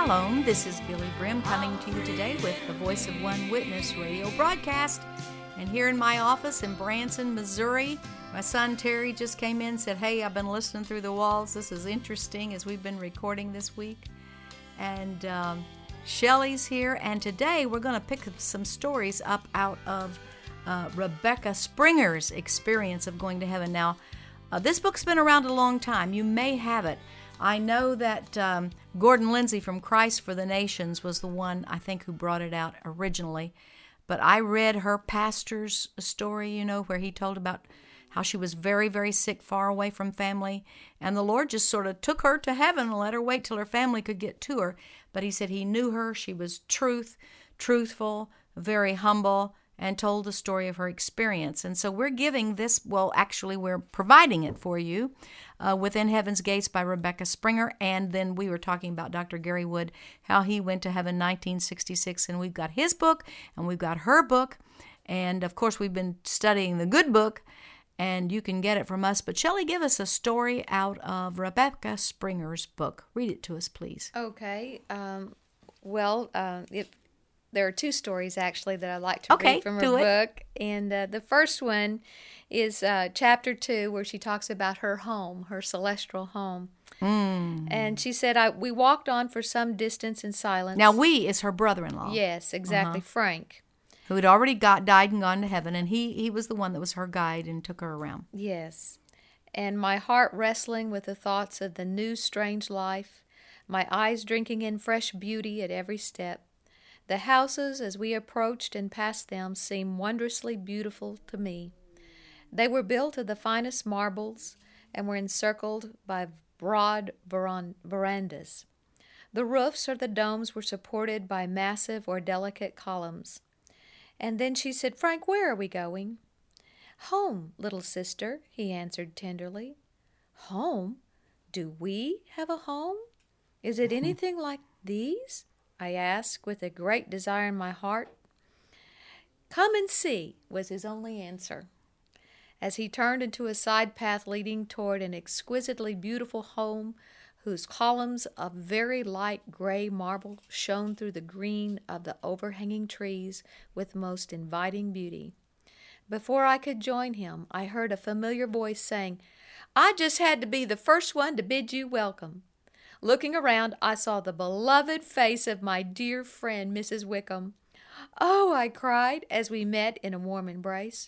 Shalom, this is Billy Brim coming to you today with the Voice of One Witness radio broadcast. And here in my office in Branson, Missouri, my son Terry just came in and said, hey, I've been listening through the walls. This is interesting as we've been recording this week. And Shelly's here, and today we're going to pick some stories up out of Rebecca Springer's experience of going to heaven. Now, this book's been around a long time. You may have it. I know that Gordon Lindsay from Christ for the Nations was the one, I think, who brought it out originally. But I read her pastor's story, where he told about how she was very, very sick, far away from family. And the Lord just sort of took her to heaven and let her wait till her family could get to her. But he said he knew her. She was truthful, very humble, and told the story of her experience. And so we're giving this, actually we're providing it for you, Within Heaven's Gates by Rebecca Springer. And then we were talking about Dr. Gary Wood, how he went to heaven in 1966. And we've got his book, and we've got her book. And, of course, we've been studying the good book, and you can get it from us. But Shelley, give us a story out of Rebecca Springer's book. Read it to us, please. Okay. There are two stories, actually, that I like to read from her book. And the first one is chapter 2, where she talks about her home, her celestial home. And she said, we walked on for some distance in silence. Now, we is her brother-in-law. Yes, exactly, Frank. Who had already died and gone to heaven, and he was the one that was her guide and took her around. Yes. And my heart wrestling with the thoughts of the new strange life, my eyes drinking in fresh beauty at every step. The houses, as we approached and passed them, seemed wondrously beautiful to me. They were built of the finest marbles and were encircled by broad verandas. The roofs or the domes were supported by massive or delicate columns. And then she said, Frank, where are we going? Home, little sister, he answered tenderly. Home? Do we have a home? Is it anything like these? I asked with a great desire in my heart. Come and see, was his only answer, as he turned into a side path leading toward an exquisitely beautiful home whose columns of very light gray marble shone through the green of the overhanging trees with most inviting beauty. Before I could join him, I heard a familiar voice saying, I just had to be the first one to bid you welcome. Looking around, I saw the beloved face of my dear friend, Mrs. Wickham. Oh, I cried as we met in a warm embrace.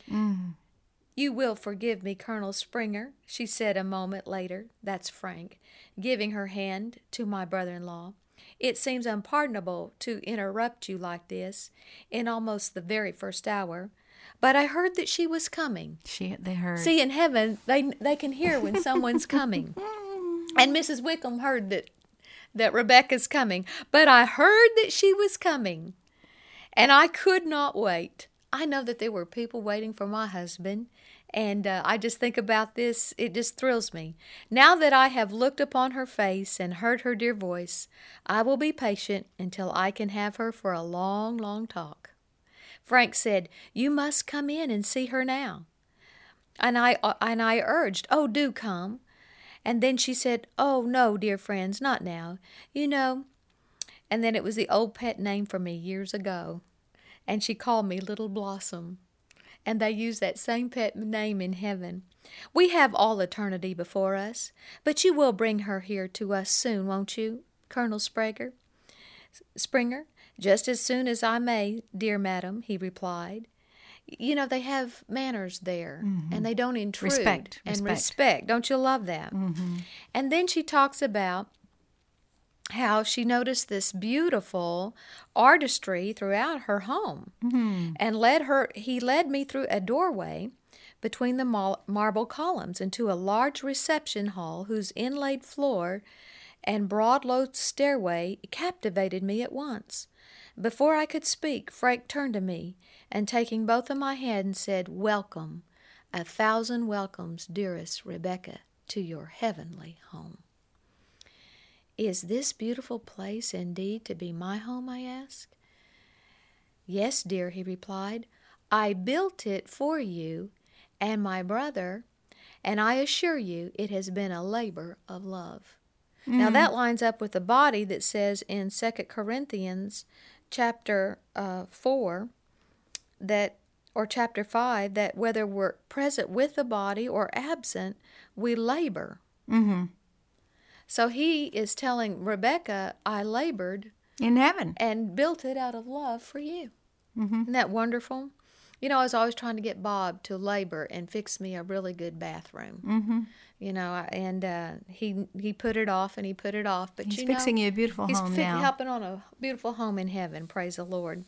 You will forgive me, Colonel Springer, she said a moment later, that's Frank, giving her hand to my brother-in-law. It seems unpardonable to interrupt you like this in almost the very first hour, but I heard that she was coming. They heard. See, in heaven, they can hear when someone's coming. And Mrs. Wickham heard that Rebecca's coming. But I heard that she was coming. And I could not wait. I know that there were people waiting for my husband. And I just think about this. It just thrills me. Now that I have looked upon her face and heard her dear voice, I will be patient until I can have her for a long, long talk. Frank said, you must come in and see her now. And I urged, oh, do come. And then she said, oh, no, dear friends, not now. And then it was the old pet name for me years ago. And she called me Little Blossom. And they use that same pet name in heaven. We have all eternity before us. But you will bring her here to us soon, won't you, Colonel Springer? Just as soon as I may, dear madam, he replied. They have manners there, and they don't intrude. Respect. Don't you love that? And then she talks about how she noticed this beautiful artistry throughout her home, and he led me through a doorway between the marble columns into a large reception hall whose inlaid floor and broad low stairway captivated me at once. Before I could speak, Frank turned to me, and taking both of my hands said, Welcome, 1,000 welcomes, dearest Rebecca, to your heavenly home. Is this beautiful place indeed to be my home, I asked. Yes, dear, he replied. I built it for you and my brother, and I assure you it has been a labor of love. Now that lines up with the body that says in 2 Corinthians chapter 4 that, or chapter 5, that whether we're present with the body or absent, we labor. So he is telling Rebecca, I labored in heaven and built it out of love for you. Isn't that wonderful? You know, I was always trying to get Bob to labor and fix me a really good bathroom. You know, and he put it off and he put it off. But he's you fixing know, you a beautiful home he's now. helping on a beautiful home in heaven. Praise the Lord.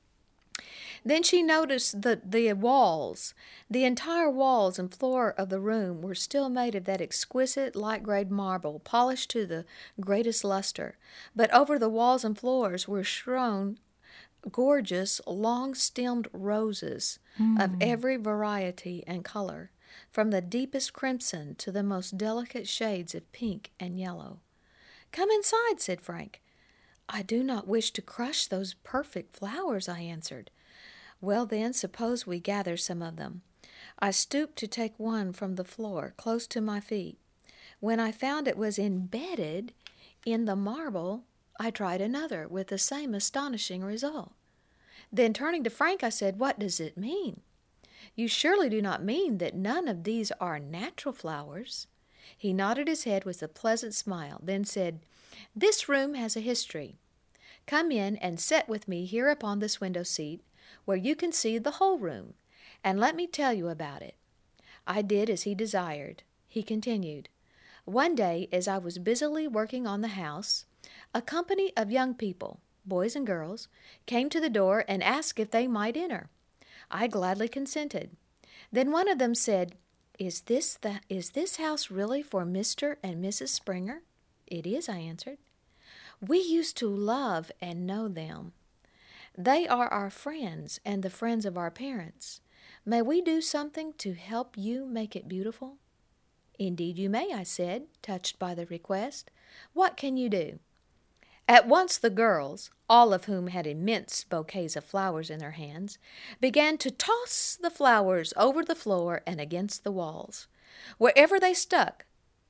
Then she noticed the walls. The entire walls and floor of the room were still made of that exquisite light-grade marble, polished to the greatest luster. But over the walls and floors were strewn gorgeous, long-stemmed roses of every variety and color, from the deepest crimson to the most delicate shades of pink and yellow. "Come inside," said Frank. "I do not wish to crush those perfect flowers," I answered. "Well, then, suppose we gather some of them." I stooped to take one from the floor, close to my feet. When I found it was embedded in the marble, I tried another, with the same astonishing result. Then, turning to Frank, I said, "What does it mean? You surely do not mean that none of these are natural flowers?" He nodded his head with a pleasant smile, then said, "This room has a history. Come in and sit with me here upon this window seat, where you can see the whole room, and let me tell you about it." I did as he desired. He continued, "One day, as I was busily working on the house, a company of young people, boys and girls, came to the door and asked if they might enter. I gladly consented. Then one of them said, Is this house really for Mr. and Mrs. Springer?" "It is," I answered. "We used to love and know them. They are our friends and the friends of our parents. May we do something to help you make it beautiful?" "Indeed you may," I said, touched by the request. "What can you do?" At once the girls, all of whom had immense bouquets of flowers in their hands, began to toss the flowers over the floor and against the walls. Wherever they struck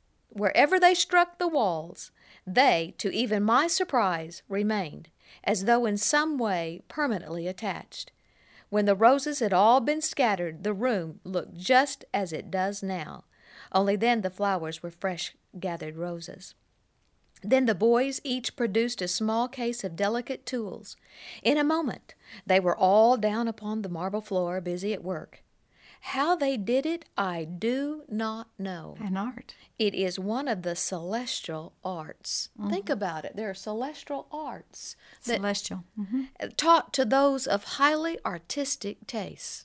the walls, they, to even my surprise, remained, as though in some way permanently attached. When the roses had all been scattered, the room looked just as it does now, only then the flowers were fresh gathered roses. Then the boys each produced a small case of delicate tools. In a moment they were all down upon the marble floor, busy at work. How they did it, I do not know. An art. It is one of the celestial arts. Think about it. There are celestial arts Celestial. taught to those of highly artistic tastes.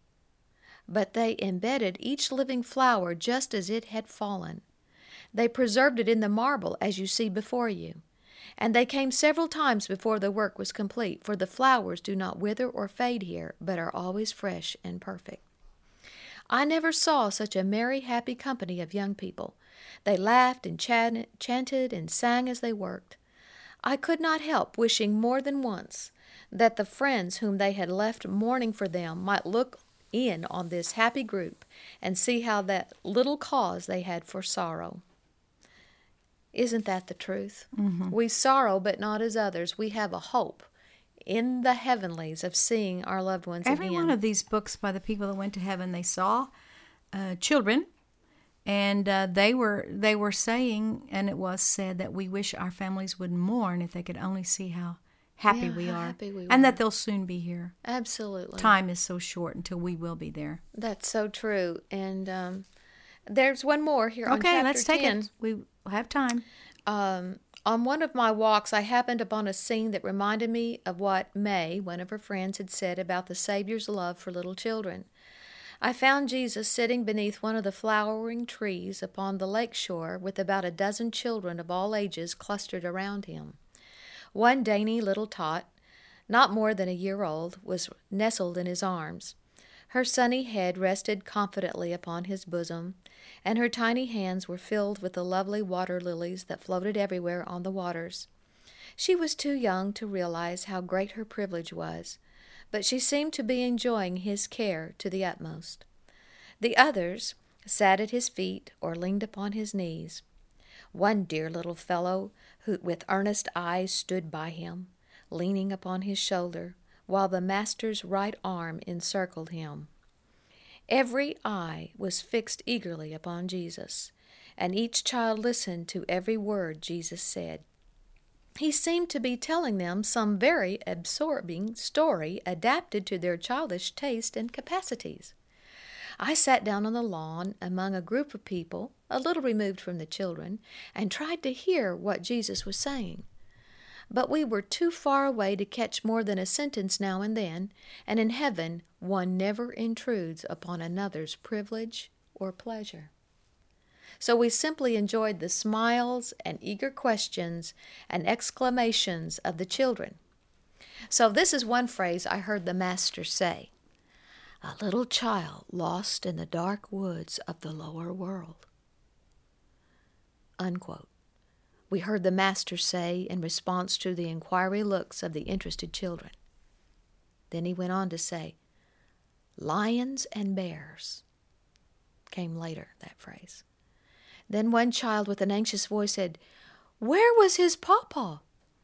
But they embedded each living flower just as it had fallen. They preserved it in the marble, as you see before you. And they came several times before the work was complete, for the flowers do not wither or fade here, but are always fresh and perfect. I never saw such a merry, happy company of young people. They laughed and chanted and sang as they worked. I could not help wishing more than once that the friends whom they had left mourning for them might look in on this happy group and see how that little cause they had for sorrow. Isn't that the truth? We sorrow, but not as others. We have a hope in the heavenlies of seeing our loved ones Every again. one of these books by the people that went to heaven, they saw children, and they were saying, and it was said that we wish our families would mourn if they could only see how happy we are, and that they'll soon be here. Absolutely. Time is so short until we will be there. That's so true. And there's one more here on Okay, chapter let's take 10. it. We have time. On one of my walks, I happened upon a scene that reminded me of what May, one of her friends, had said about the Savior's love for little children. I found Jesus sitting beneath one of the flowering trees upon the lake shore with about a dozen children of all ages clustered around him. One dainty little tot, not more than a year old, was nestled in his arms. Her sunny head rested confidently upon his bosom, and her tiny hands were filled with the lovely water lilies that floated everywhere on the waters. She was too young to realize how great her privilege was, but she seemed to be enjoying his care to the utmost. The others sat at his feet or leaned upon his knees. One dear little fellow who with earnest eyes stood by him, leaning upon his shoulder, while the Master's right arm encircled him. Every eye was fixed eagerly upon Jesus, and each child listened to every word Jesus said. He seemed to be telling them some very absorbing story adapted to their childish taste and capacities. I sat down on the lawn among a group of people, a little removed from the children, and tried to hear what Jesus was saying. But we were too far away to catch more than a sentence now and then, and in heaven one never intrudes upon another's privilege or pleasure. So we simply enjoyed the smiles and eager questions and exclamations of the children. So this is one phrase I heard the Master say: "A little child lost in the dark woods of the lower world." Unquote. We heard the Master say in response to the inquiry looks of the interested children. Then he went on to say, "Lions and bears." Came later, that phrase. Then one child with an anxious voice said, "Where was his pawpaw?"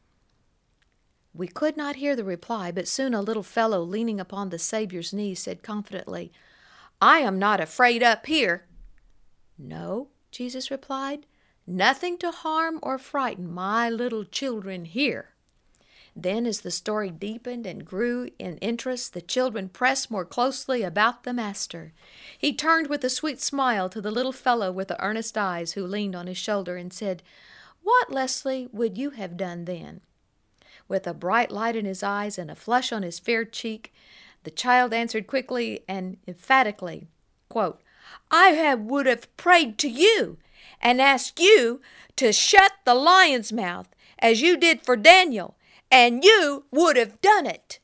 We could not hear the reply, but soon a little fellow leaning upon the Savior's knee said confidently, "I am not afraid up here." "No," Jesus replied, "nothing to harm or frighten my little children here." Then as the story deepened and grew in interest, the children pressed more closely about the Master. He turned with a sweet smile to the little fellow with the earnest eyes who leaned on his shoulder and said, "What, Leslie, would you have done then?" With a bright light in his eyes and a flush on his fair cheek, the child answered quickly and emphatically, quote, would have prayed to you and asked you to shut the lion's mouth as you did for Daniel, and you would have done it."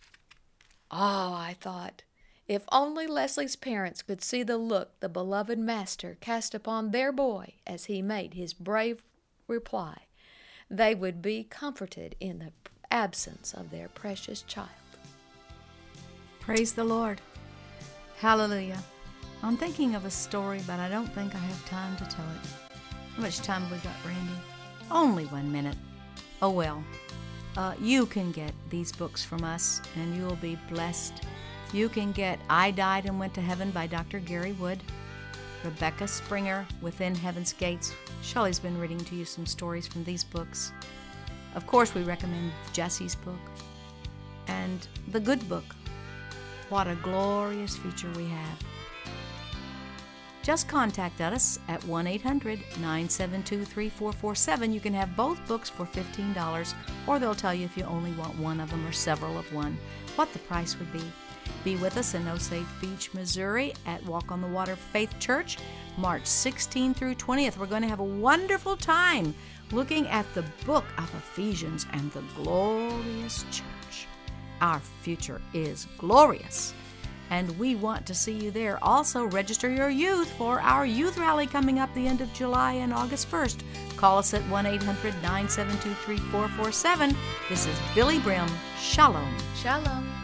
Oh, I thought, if only Leslie's parents could see the look the beloved Master cast upon their boy as he made his brave reply, they would be comforted in the absence of their precious child. Praise the Lord. Hallelujah. I'm thinking of a story, but I don't think I have time to tell it. How much time have we got, Randy? Only 1 minute. Oh well. You can get these books from us, and you will be blessed. You can get I Died and Went to Heaven by Dr. Gary Wood, Rebecca Springer, Within Heaven's Gates. Shelley's been reading to you some stories from these books. Of course, we recommend Jesse's book, and The Good Book. What a glorious future we have. Just contact us at 1-800-972-3447. You can have both books for $15, or they'll tell you if you only want one of them or several of one, what the price would be. Be with us in Osage Beach, Missouri at Walk on the Water Faith Church, March 16th through 20th. We're going to have a wonderful time looking at the book of Ephesians and the glorious church. Our future is glorious, and we want to see you there. Also, register your youth for our youth rally coming up the end of July and August 1st. Call us at 1-800-972-3447. This is Billy Brim. Shalom. Shalom.